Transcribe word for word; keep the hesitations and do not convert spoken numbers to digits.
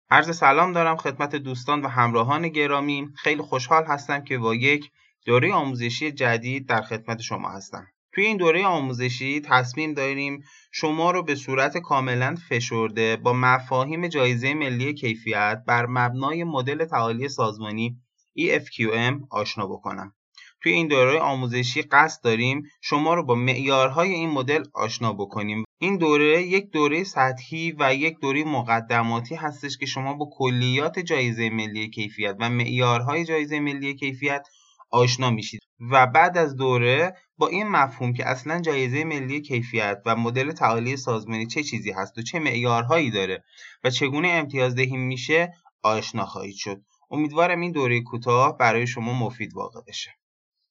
عرض سلام دارم خدمت دوستان و همراهان گرامی. خیلی خوشحال هستم که با یک دوره آموزشی جدید در خدمت شما هستم. توی این دوره آموزشی تصمیم داریم شما رو به صورت کاملا فشرده با مفاهیم جایزه ملی کیفیت بر مبنای مدل تعالی سازمانی ای اف کیو ام آشنا بکنم. توی این دوره آموزشی قصد داریم شما رو با معیارهای این مدل آشنا بکنیم. این دوره یک دوره سطحی و یک دوره مقدماتی هستش که شما با کلیات جایزه ملی کیفیت و معیارهای جایزه ملی کیفیت آشنا میشید و بعد از دوره با این مفهوم که اصلا جایزه ملی کیفیت و مدل تعالی سازمانی چه چیزی هست و چه معیارهایی داره و چگونه امتیازدهی میشه آشنا خواهید شد. امیدوارم این دوره کوتاه برای شما مفید واقع بشه.